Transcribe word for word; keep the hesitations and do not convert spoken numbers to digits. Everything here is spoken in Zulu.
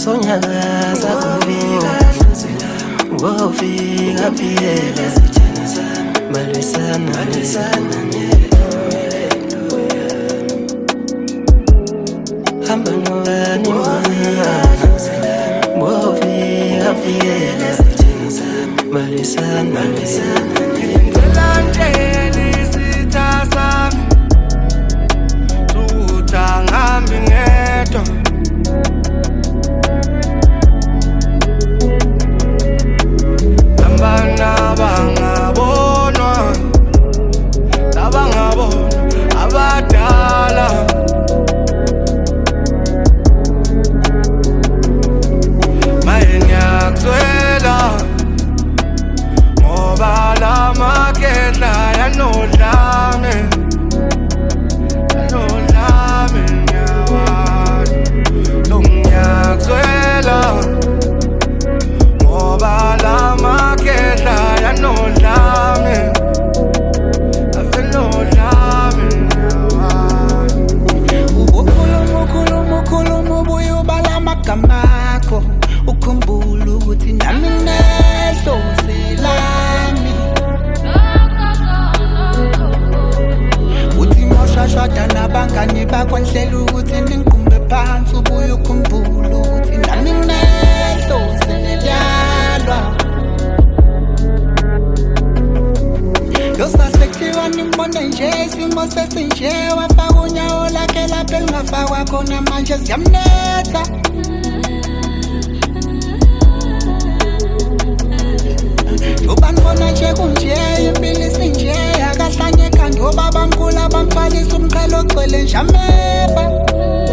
sonyaka sakufika wofika phela malwisana lisana hamba nobani wofika phela malwisana lisana ngilandeli sithasa tuta ngambi ngedwa Abana bangabonwa abangabonwa abadala mayenyakwela ngoba la maketla yanodlame yanodlame nyawazi lonyakwela ngoba la maketla yanodlame asenodlame nyawazi ukhuluma ukhuluma ukhuluma ubuye ubala amagama akho ukhumbula ukuthi nami nehlose lami uthi moshashada nabangani bakho nhlela ukuthi ningiqumbe phansi ubuye ukhumbula ukuthi nami nehlose lelwa yosasekuthiwa nimbone nje isimo sesinje wafaka unyawo lakhe lapho elingafakwa khona manje siyamnetha ubanibona nje kunje impilo isinje akahlanye ekhanda obabamkhulu abamthwalisa umqhele ogcwele nje amefa